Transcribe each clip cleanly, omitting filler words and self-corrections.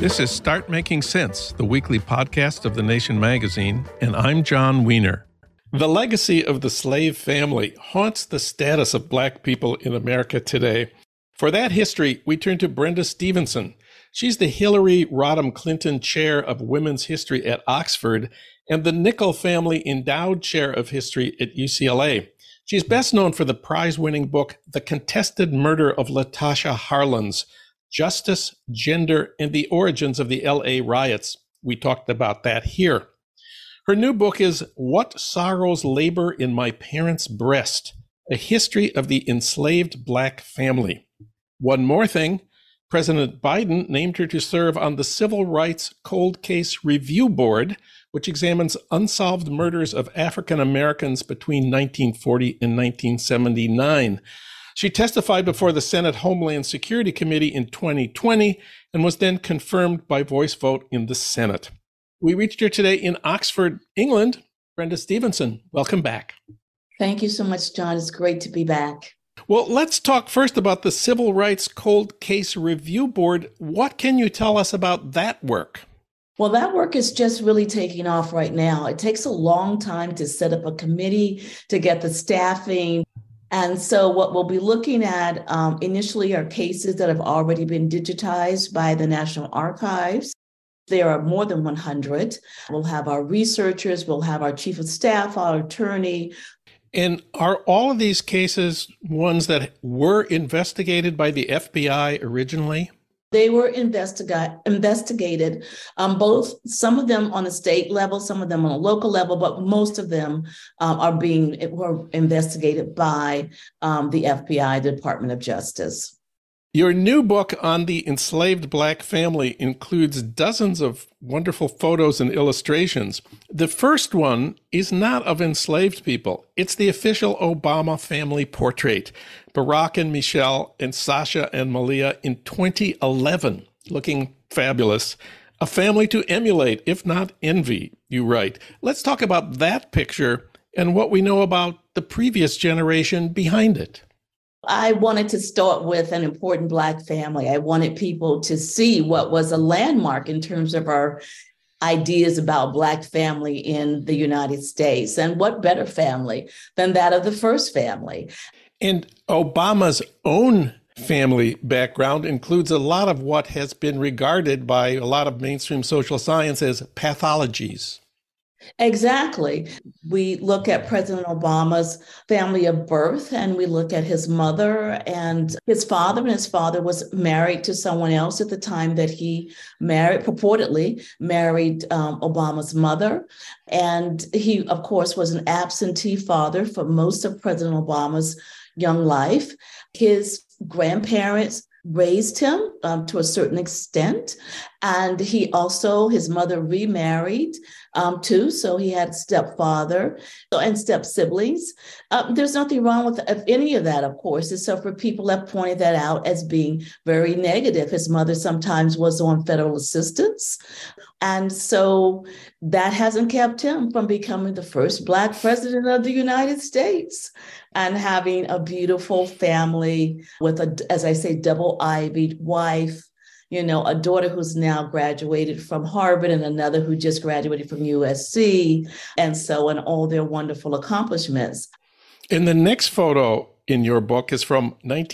This is Start Making Sense, the weekly podcast of The Nation magazine, and I'm John Wiener. The legacy of the slave family haunts the status of Black people in America today. For that history, we turn to Brenda Stevenson. She's the Hillary Rodham Clinton Chair of Women's History at Oxford and the Nickel Family Endowed Chair of History at UCLA. She's best known for the prize-winning book, The Contested Murder of Latasha Harlins, Justice, Gender, and the Origins of the LA Riots. We talked about that here. Her new book is What Sorrows Labor in My Parents' Breast, A History of the Enslaved Black Family. One more thing, President Biden named her to serve on the Civil Rights Cold Case Review Board, which examines unsolved murders of African Americans between 1940 and 1979. She testified before the Senate Homeland Security Committee in 2020 and was then confirmed by voice vote in the Senate. We reached her today in Oxford, England. Brenda Stevenson, welcome back. Thank you so much, John. It's great to be back. Well, let's talk first about the Civil Rights Cold Case Review Board. What can you tell us about that work? Well, that work is just really taking off right now. It takes a long time to set up a committee, to get the staffing. And so what we'll be looking at initially are cases that have already been digitized by the National Archives. There are more than 100. We'll have our researchers, we'll have our chief of staff, our attorney. And are all of these cases ones that were investigated by the FBI originally? They were investigated, both some of them on a state level, some of them on a local level, but most of them were investigated by the FBI, the Department of Justice. Your new book on the enslaved Black family includes dozens of wonderful photos and illustrations. The first one is not of enslaved people. It's the official Obama family portrait. Barack and Michelle and Sasha and Malia in 2011, looking fabulous. A family to emulate, if not envy, you write. Let's talk about that picture and what we know about the previous generation behind it. I wanted to start with an important Black family. I wanted people to see what was a landmark in terms of our ideas about Black family in the United States. And what better family than that of the first family? And Obama's own family background includes a lot of what has been regarded by a lot of mainstream social science as pathologies. Exactly. We look at President Obama's family of birth, and we look at his mother and his father. And his father was married to someone else at the time that he purportedly married Obama's mother. And he, of course, was an absentee father for most of President Obama's young life. His grandparents raised him to a certain extent. And his mother remarried too. So he had stepfather and step siblings. There's nothing wrong with any of that, of course, except for people have pointed that out as being very negative. His mother sometimes was on federal assistance. And so that hasn't kept him from becoming the first Black president of the United States and having a beautiful family with as I say, double-ivied wife, a daughter who's now graduated from Harvard and another who just graduated from USC, and all their wonderful accomplishments. And the next photo in your book is from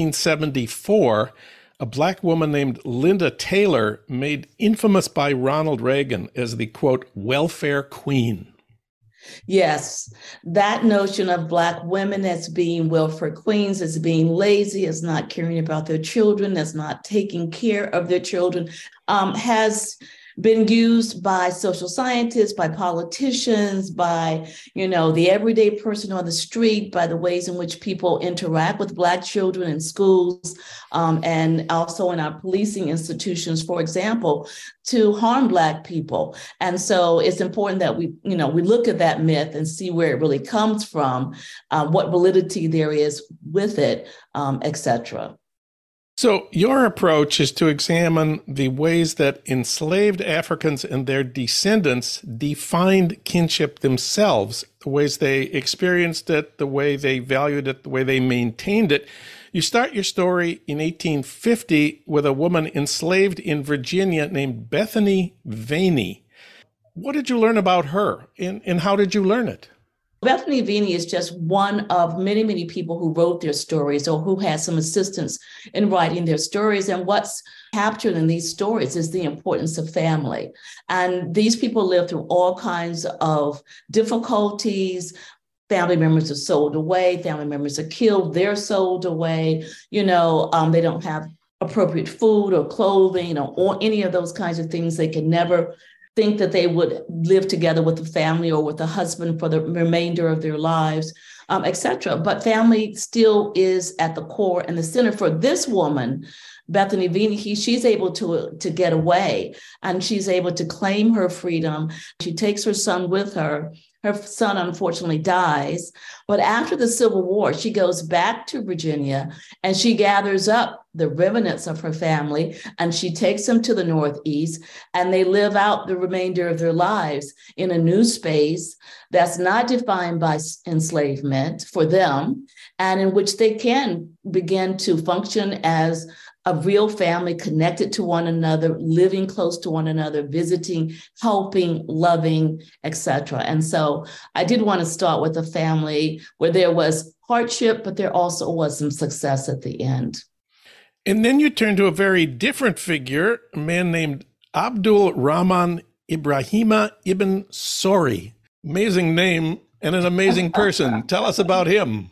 1974. A Black woman named Linda Taylor, made infamous by Ronald Reagan as the, quote, welfare queen. Yes, that notion of Black women as being welfare queens, as being lazy, as not caring about their children, as not taking care of their children, has been used by social scientists, by politicians, by, the everyday person on the street, by the ways in which people interact with Black children in schools, and also in our policing institutions, for example, to harm Black people. And so it's important that we look at that myth and see where it really comes from, what validity there is with it, et cetera. So your approach is to examine the ways that enslaved Africans and their descendants defined kinship themselves, the ways they experienced it, the way they valued it, the way they maintained it. You start your story in 1850 with a woman enslaved in Virginia named Bethany Vaney. What did you learn about her, and how did you learn it? Bethany Vaney is just one of many, many people who wrote their stories or who had some assistance in writing their stories. And what's captured in these stories is the importance of family. And these people live through all kinds of difficulties. Family members are sold away, family members are killed, they're sold away, they don't have appropriate food or clothing or any of those kinds of things. They can never think that they would live together with a family or with a husband for the remainder of their lives, etc. But family still is at the core and the center for this woman, Bethany Vaney. She's able to get away, and she's able to claim her freedom. She takes her son with her. Her son, unfortunately, dies. But after the Civil War, she goes back to Virginia and she gathers up the remnants of her family and she takes them to the Northeast, and they live out the remainder of their lives in a new space that's not defined by enslavement for them, and in which they can begin to function as a real family connected to one another, living close to one another, visiting, helping, loving, etc. And so I did want to start with a family where there was hardship, but there also was some success at the end. And then you turn to a very different figure, a man named Abdul Rahman Ibrahima Ibn Sori. Amazing name and an amazing person. Tell us about him.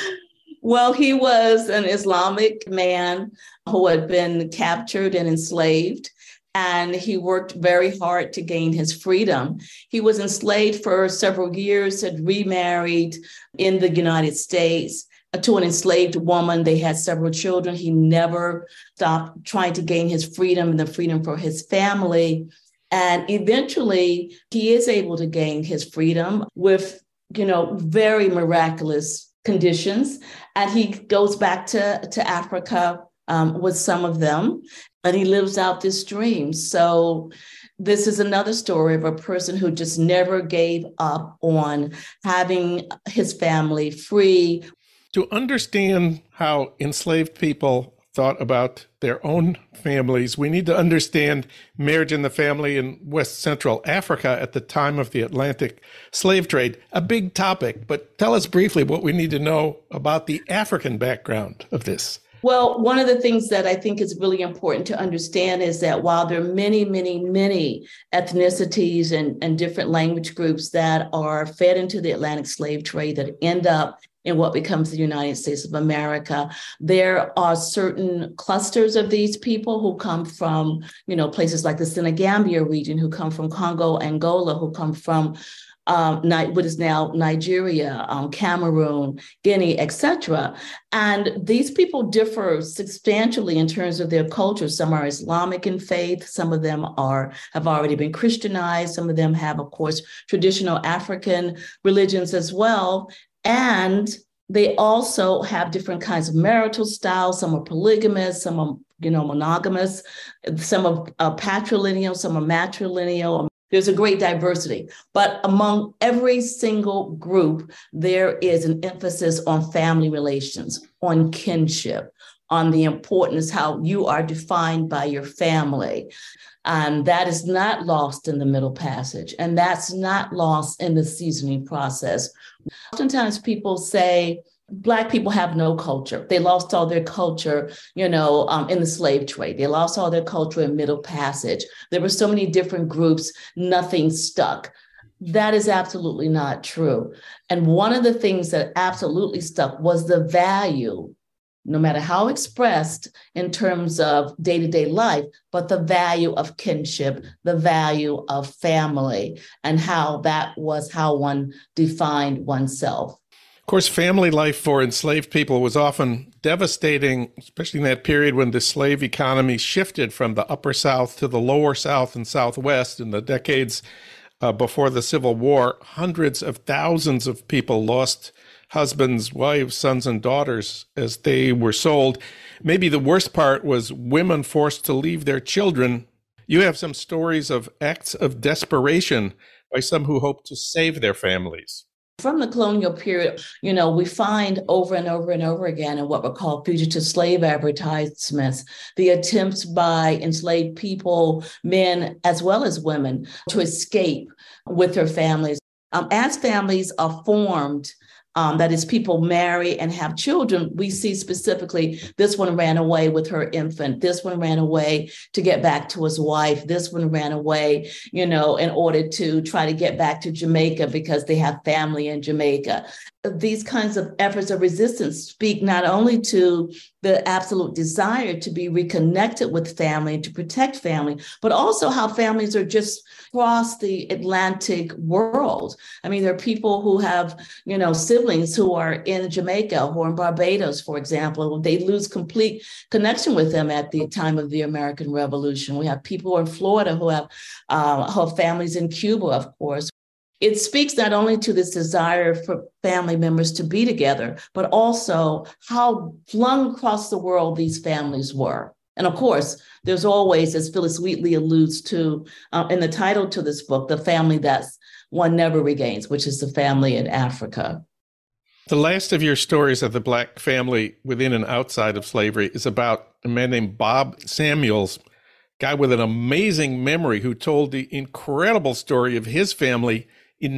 Well, he was an Islamic man who had been captured and enslaved, and he worked very hard to gain his freedom. He was enslaved for several years, had remarried in the United States to an enslaved woman. They had several children. He never stopped trying to gain his freedom and the freedom for his family. And eventually, he is able to gain his freedom with, very miraculous conditions. And he goes back to Africa with some of them, and he lives out this dream. So this is another story of a person who just never gave up on having his family free. To understand how enslaved people thought about their own families, we need to understand marriage and the family in West Central Africa at the time of the Atlantic slave trade. A big topic, but tell us briefly what we need to know about the African background of this. Well, one of the things that I think is really important to understand is that while there are many, many, many ethnicities and different language groups that are fed into the Atlantic slave trade that end up in what becomes the United States of America, there are certain clusters of these people who come from, places like the Senegambia region, who come from Congo, Angola, who come from what is now Nigeria, Cameroon, Guinea, etc. And these people differ substantially in terms of their culture. Some are Islamic in faith. Some of them have already been Christianized. Some of them have, of course, traditional African religions as well. And they also have different kinds of marital styles. Some are polygamous, some are, monogamous, some are patrilineal, some are matrilineal. There's a great diversity. But among every single group, there is an emphasis on family relations, on kinship, on the importance how you are defined by your family. And that is not lost in the Middle Passage, and that's not lost in the seasoning process. Oftentimes people say, Black people have no culture. They lost all their culture, in the slave trade. They lost all their culture in Middle Passage. There were so many different groups, nothing stuck. That is absolutely not true. And one of the things that absolutely stuck was the value, no matter how expressed in terms of day-to-day life, but the value of kinship, the value of family, and how that was how one defined oneself. Of course, family life for enslaved people was often devastating, especially in that period when the slave economy shifted from the upper South to the lower South and Southwest in the decades before the Civil War. Hundreds of thousands of people lost husbands, wives, sons, and daughters as they were sold. Maybe the worst part was women forced to leave their children. You have some stories of acts of desperation by some who hoped to save their families. From the colonial period, we find over and over and over again in what were called fugitive slave advertisements, the attempts by enslaved people, men as well as women, to escape with their families. As families are formed, that is, people marry and have children, we see specifically this one ran away with her infant. This one ran away to get back to his wife. This one ran away, in order to try to get back to Jamaica because they have family in Jamaica. These kinds of efforts of resistance speak not only to the absolute desire to be reconnected with family and to protect family, but also how families are just across the Atlantic world. I mean, there are people who have, siblings who are in Jamaica, who are in Barbados, for example. They lose complete connection with them at the time of the American Revolution. We have people in Florida who have families in Cuba, of course. It speaks not only to this desire for family members to be together, but also how flung across the world these families were. And of course, there's always, as Phyllis Wheatley alludes to in the title to this book, the family that one never regains, which is the family in Africa. The last of your stories of the Black family within and outside of slavery is about a man named Bob Samuels, guy with an amazing memory who told the incredible story of his family in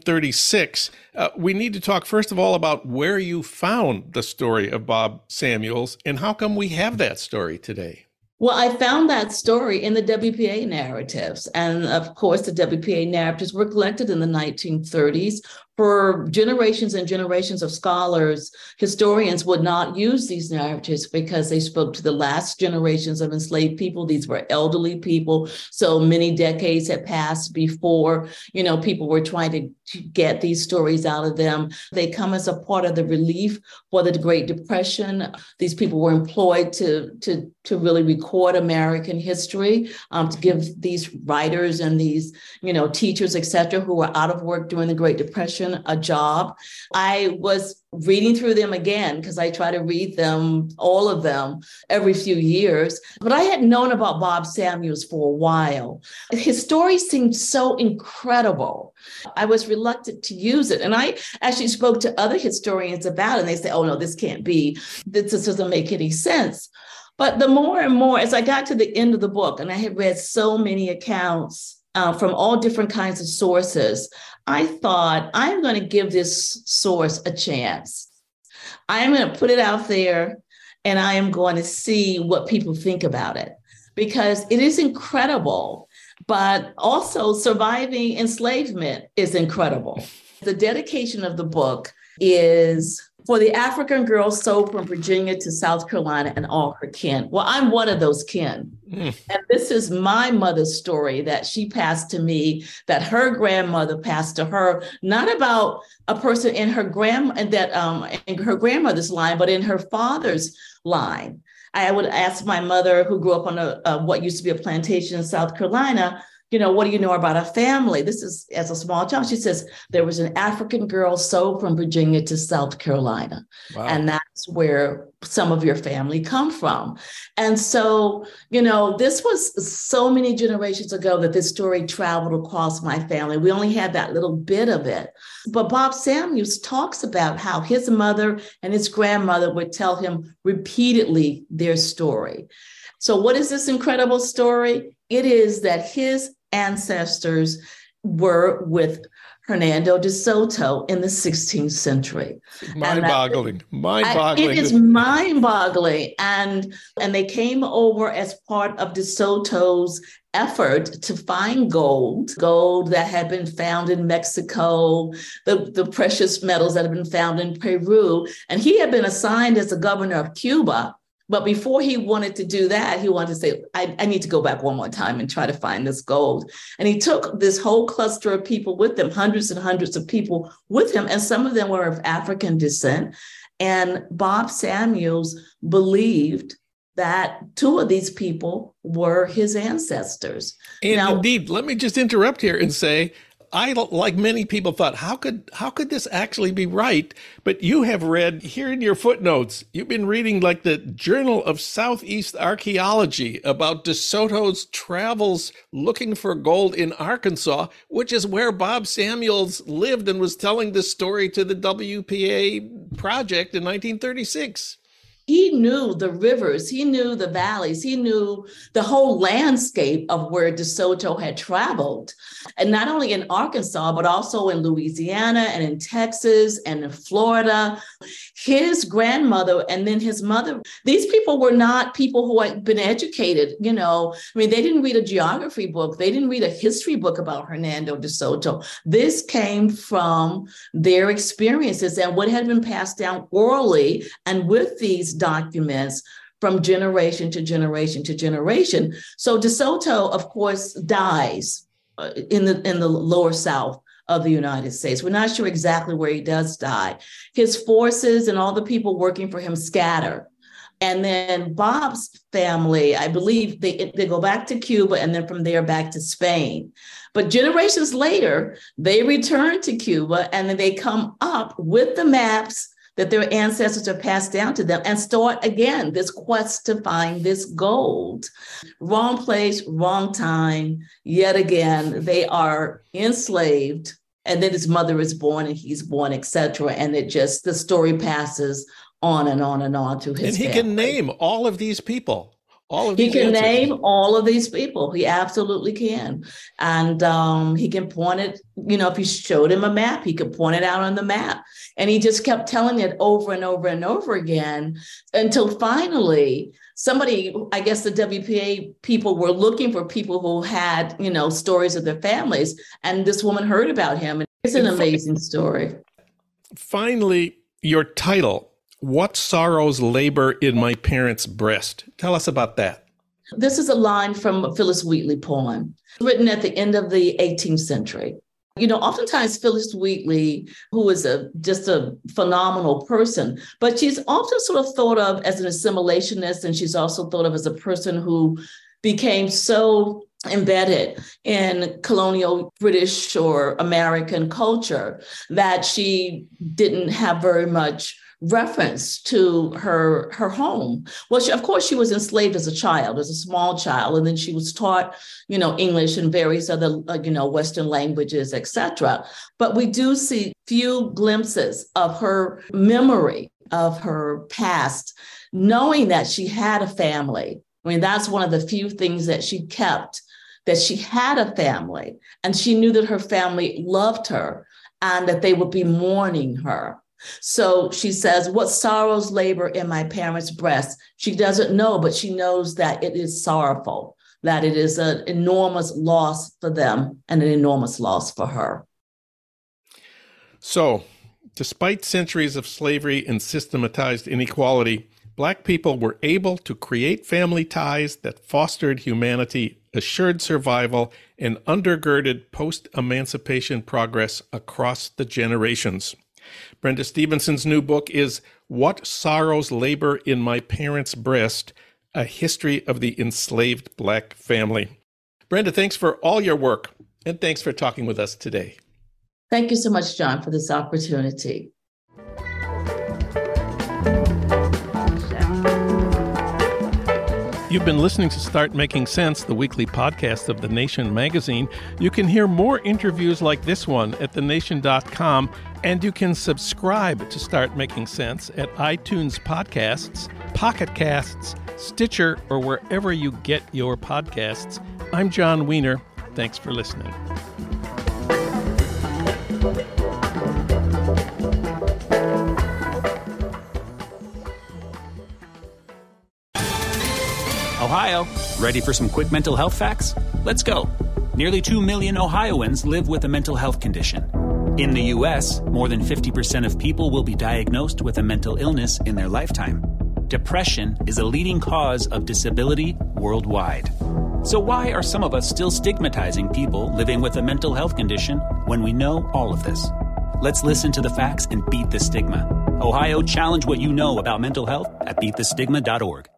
1936. We need to talk, first of all, about where you found the story of Bob Samuels and how come we have that story today. Well, I found that story in the WPA narratives. And of course, the WPA narratives were collected in the 1930s. For generations and generations of scholars, historians would not use these narratives because they spoke to the last generations of enslaved people. These were elderly people. So many decades had passed before, people were trying to get these stories out of them. They come as a part of the relief for the Great Depression. These people were employed to really record American history, to give these writers and these, teachers, et cetera, who were out of work during the Great Depression a job. I was reading through them again because I try to read them, all of them, every few years. But I had known about Bob Samuels for a while. His story seemed so incredible. I was reluctant to use it. And I actually spoke to other historians about it, and they say, oh, no, this can't be. This doesn't make any sense. But the more and more, as I got to the end of the book, and I had read so many accounts from all different kinds of sources, I thought, I'm going to give this source a chance. I'm going to put it out there, and I am going to see what people think about it, because it is incredible, but also surviving enslavement is incredible. The dedication of the book is for the African girl sold from Virginia to South Carolina and all her kin. Well, I'm one of those kin. And this is my mother's story that she passed to me, that her grandmother passed to her, not about a person in her in her grandmother's line, but in her father's line. I would ask my mother, who grew up on what used to be a plantation in South Carolina, what do you know about our family? This is as a small child. She says, there was an African girl sold from Virginia to South Carolina. Wow. And that's where some of your family come from. And so, this was so many generations ago that this story traveled across my family. We only had that little bit of it. But Bob Samuels talks about how his mother and his grandmother would tell him repeatedly their story. So what is this incredible story? It is that his ancestors were with Hernando de Soto in the 16th century. Mind-boggling. It is mind-boggling. And they came over as part of de Soto's effort to find gold that had been found in Mexico, the precious metals that had been found in Peru. And he had been assigned as the governor of Cuba. But before he wanted to do that, he wanted to say, I need to go back one more time and try to find this gold. And he took this whole cluster of people with him, hundreds and hundreds of people with him, and some of them were of African descent. And Bob Samuels believed that two of these people were his ancestors. And indeed, let me just interrupt here and say, I, like many people, thought, how could this actually be right? But you have read, here in your footnotes, you've been reading like the Journal of Southeast Archaeology about DeSoto's travels looking for gold in Arkansas, which is where Bob Samuels lived and was telling this story to the WPA project in 1936. He knew the rivers, he knew the valleys, he knew the whole landscape of where DeSoto had traveled. And not only in Arkansas, but also in Louisiana and in Texas and in Florida. His grandmother and then his mother, these people were not people who had been educated, you know. I mean, they didn't read a geography book. They didn't read a history book about Hernando DeSoto. This came from their experiences and what had been passed down orally and with these documents from generation to generation to generation. So DeSoto, of course, dies in the lower South of the United States. We're not sure exactly where he does die. His forces and all the people working for him scatter. And then Bob's family, I believe they go back to Cuba and then from there back to Spain. But generations later, they return to Cuba and then they come up with the maps that their ancestors have passed down to them and start again this quest to find this gold. Wrong place, wrong time. Yet again, they are enslaved. And then his mother is born and he's born, etc. And the story passes on and on and on to his family. And he can name all of these people. He can name all of these people. He absolutely can. And he can point it, you know, if you showed him a map, he could point it out on the map. And he just kept telling it over and over and over again until finally somebody, I guess the WPA people were looking for people who had, you know, stories of their families. And this woman heard about him. And it's an amazing story. Finally, your title, What Sorrows Labor in My Parents' Breast. Tell us about that. This is a line from a Phillis Wheatley poem written at the end of the 18th century. You know, oftentimes Phillis Wheatley, who is just a phenomenal person, but she's often sort of thought of as an assimilationist, and she's also thought of as a person who became so embedded in colonial British or American culture that she didn't have very much reference to her home. Well, of course, she was enslaved as a child, as a small child, and then she was taught, you know, English and various other, Western languages, etc. But we do see few glimpses of her memory of her past, knowing that she had a family. I mean, that's one of the few things that she kept, that she had a family, and she knew that her family loved her and that they would be mourning her. So she says, what sorrows labor in my parents' breast? She doesn't know, but she knows that it is sorrowful, that it is an enormous loss for them and an enormous loss for her. So, despite centuries of slavery and systematized inequality, Black people were able to create family ties that fostered humanity, assured survival, and undergirded post-emancipation progress across the generations. Brenda Stevenson's new book is What Sorrows Labor in My Parents' Breast, A History of the Enslaved Black Family. Brenda, thanks for all your work, and thanks for talking with us today. Thank you so much, John, for this opportunity. You've been listening to Start Making Sense, the weekly podcast of The Nation magazine. You can hear more interviews like this one at thenation.com, and you can subscribe to Start Making Sense at iTunes Podcasts, Pocket Casts, Stitcher, or wherever you get your podcasts. I'm John Wiener. Thanks for listening. Ohio, ready for some quick mental health facts? Let's go. Nearly 2 million Ohioans live with a mental health condition. In the U.S., more than 50% of people will be diagnosed with a mental illness in their lifetime. Depression is a leading cause of disability worldwide. So why are some of us still stigmatizing people living with a mental health condition when we know all of this? Let's listen to the facts and beat the stigma. Ohio, challenge what you know about mental health at beatthestigma.org.